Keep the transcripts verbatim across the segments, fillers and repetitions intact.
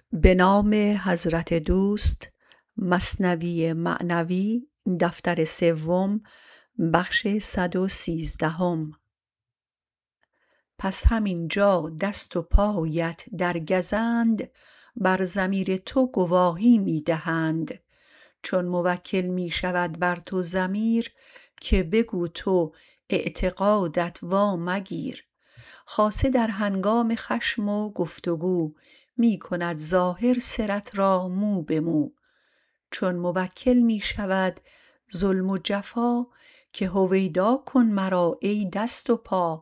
پس همینجا دست و پایت در گزند بر ضمیر تو گواهی می دهند چون موکل می شود بر تو ضمیر که بگو تو اعتقادت وا مگیر خاصه در هنگام خشم و گفت و گو می کند ظاهر سرت را مو به مو چون موکل می شود ظلم و جفا که هویدا کن مرا ای دست و پا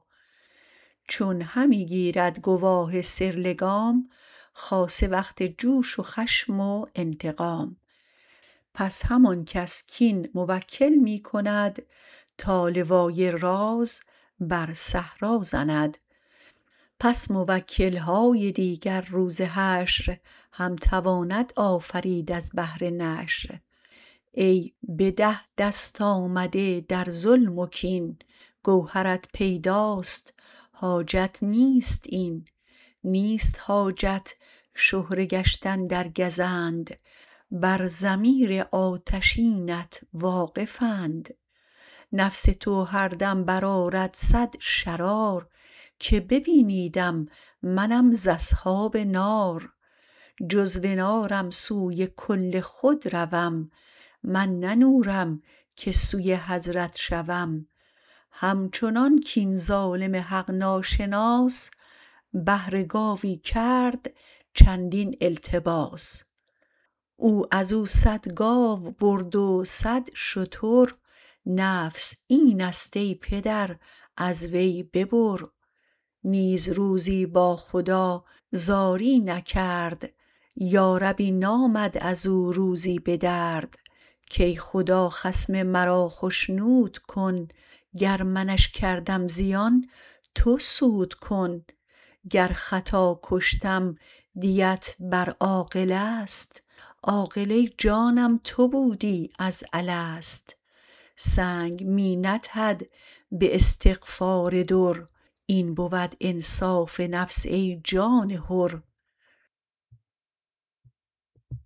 چون همی گیرد گواه سر لگام خاصه وقت جوش و خشم و انتقام پس همان کس کین موکل می کند تا لوای راز بر صحرا زند پس موکل های دیگر روز حشر هم تواند آفرید از بهر نشر ای به ده دست آمده در ظلم و کین گوهرت پیداست حاجت نیست این نیست حاجت شهره گشتن در گزند بر ضمیر آتشینت واقفند نفس تو هر دم برآرد صد شرار که ببینیدم منم ز اصحاب نار جزو نارم سوی کل خود روم من نه نورم که سوی حضرت شوم همچنان کاین ظالم حق ناشناس بهر گاوی کرد چندین التباس او ازو صد گاو برد و صد شتر نفس اینست ای پدر از وی ببر نیز روزی با خدا زاری نکرد یاربی نامد ازو روزی به درد کای خدا خصم مرا خشنود کن گر منش کردم زیان تو سود کن گر خطا کشتم دیت بر عاقلست عاقله جانم تو بودی از الست سنگ می ندهد به استغفار در این بود انصاف نفس ای جان حر